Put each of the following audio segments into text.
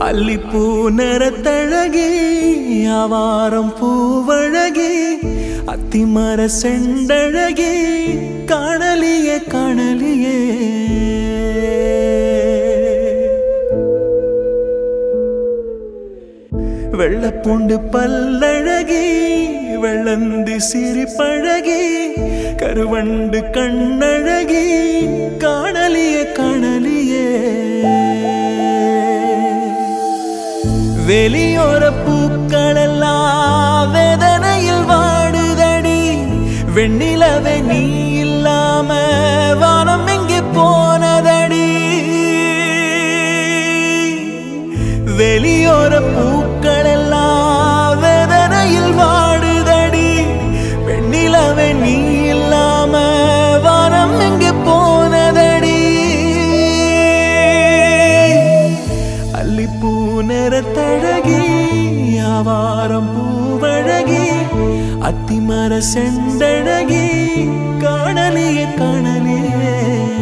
அல்லிப்பூ நிறத்தழகி ஆவாரம் பூவழகி அத்திமர செண்டழகி காணலியே காணலியே வெள்ளப்பூண்டு பல்லழகி வெள்ளந்தி சிரிப்பழகி கருவண்டு கண்ணழகி காணலியே காணலியே வெளியோர பூக்களெல்லாம் வேதனையில் வாடுதடி வெண்ணிலவே நீ இல்லாம வானம் எங்கே போனதடி வெளியோர பூக்களெல்லாம் வேதனையில் வாடுதடி வெண்ணிலவே நீ இல்லாம வானம் எங்கே போனதடி அல்லிப்பூ நிறத்தழகி ஆவாரம் பூவழகி அத்திமர செண்டழகி காணலியே காணலியே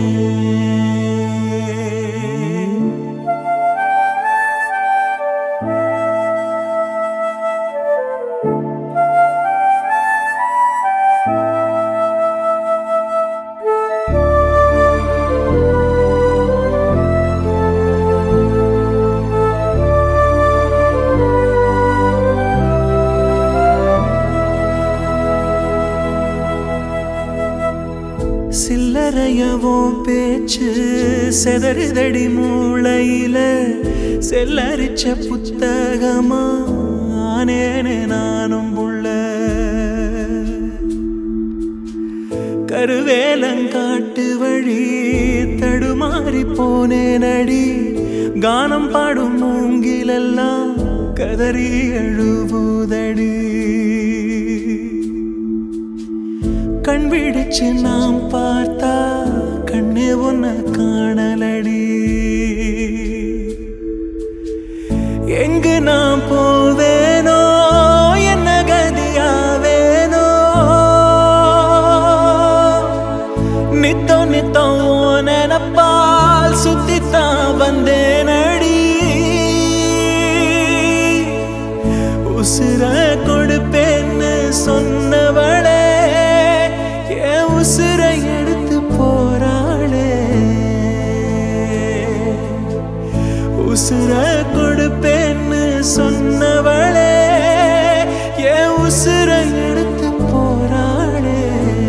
சில்லறையவும் பேச்சு செதறுதடி மூளையில செல்லரிச்ச புத்தகமா ஆனேனே நானும் புள்ள கருவேலங்காட்டு வழி தடுமாறி போனேனடி கானம் பாடும் மூங்கிலெல்லாம் கதறி அழுவுதடி கண் விழிச்சு நாம் பார்த்தா கண்ணே உன்னை காணலடி எங்கு நான் போவேனோ என்ன கதியாவேனோ நித்தம் நித்தம் நினப்பால் சுத்தித்தான் வந்தேனடி உசுர கொடுப்பேன்னு சொன்னவளே உசுரை எடுத்து போறாளே உசுரை கொடுப்பேன்னு சொன்னவளே என் உசுரை எடுத்து போறாளே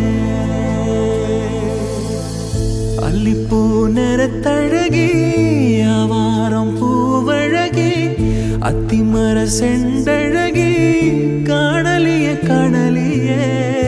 அல்லிப்பூ நிறத்தழகி ஆவாரம் பூவழகி அத்திமர செண்டழகி காணலியே காணலியே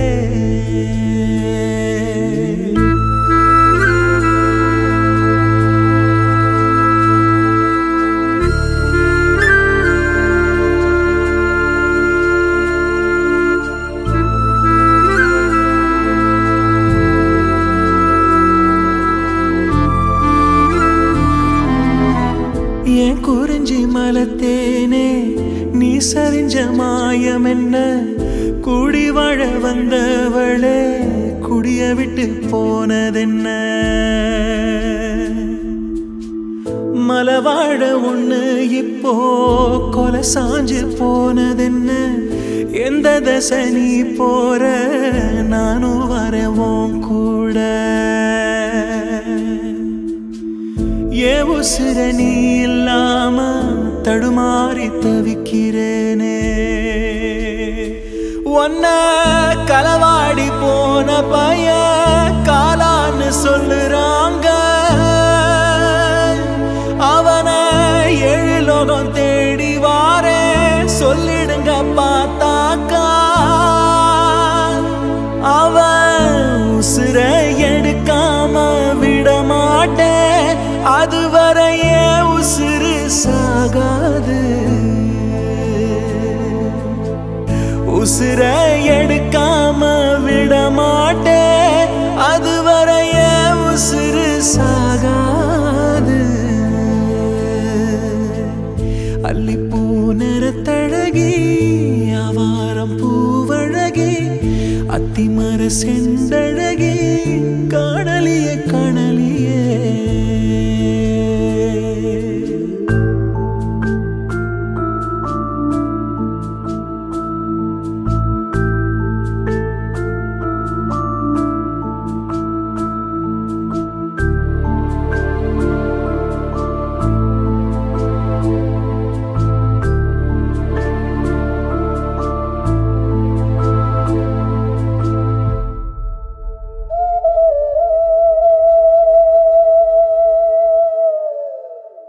ஏன் குறிஞ்சி மலத்தேனே நீ சரிஞ்ச மாயம் என்ன கூடி வாழ வந்தவளே குடிய விட்டு போனதென்ன மலவாழ ஒண்ணு இப்போ கொலை சாஞ்சு போனதென்ன எந்த தசை நீ போற நானும் வரவும் கூட ஏ உசுர நீ இல்லாம தடுமாறி தவிக்கிறேனே ஒன்ன களவாடி போன பைய காலான்னு சொல்லுறாங்க அவனை 7 லோகம் தேடி வாரே சொல்லிடுங்க பார்த்தாக்கா அவன் உசுர எடுக்காம விட மாட்டேன் அதுவரையே உசுறு சாகாது உசுர எடுக்காம விட மாட்டேன் அதுவரையே உசுறு சாகாது அல்லிப்பூ நிறத்தழகி ஆவாரம் பூவழகி அத்திமர செண்டழகி காணலியே காணலியே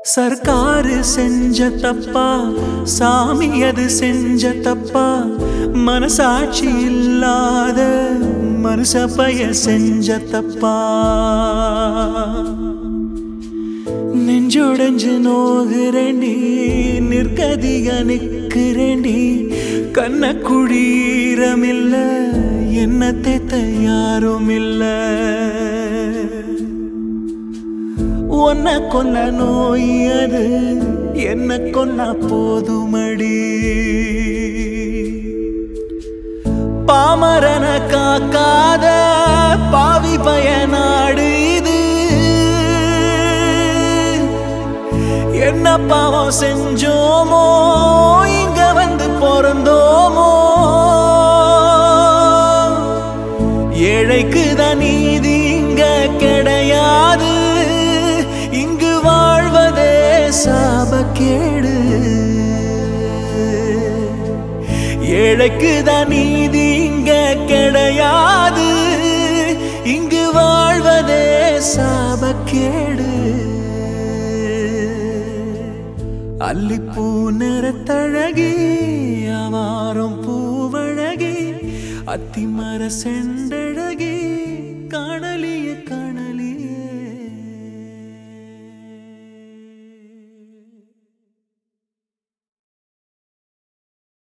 சர்க்காரு செஞ்ச தப்பா, சாமி அது செஞ்ச தப்பா, மனசாட்சி இல்லாத மனுஷ பய செஞ்ச தப்பா. நெஞ்சொடைஞ்சு நோகுறேண்டி, நிற்கதிக நிற்கிறேண்டி, கண்ண குடீரமில்ல, என்ன தேத்த யாரும் இல்ல. உன்ன கொன்ன நோய் அது என்ன கொன்னா போதுமடி. பாமரன காக்காத பாவி பயனாடு இது, என்ன பாவம் செஞ்சோமோ இங்க வந்து பிறந்தோமோ. ஏழைக்கு தான் நீதி இங்க கிடையாது, இங்கு வாழ்வதே சாபக்கேடு. ஏழைக்கு தான் நீதி இங்க கிடையாது, இங்கு வாழ்வதே சாபக்கேடு. அல்லிப்பூ நிறத்தழகி, அவாரம் பூவழகி, அத்திமர செண்டழகி, காணலிய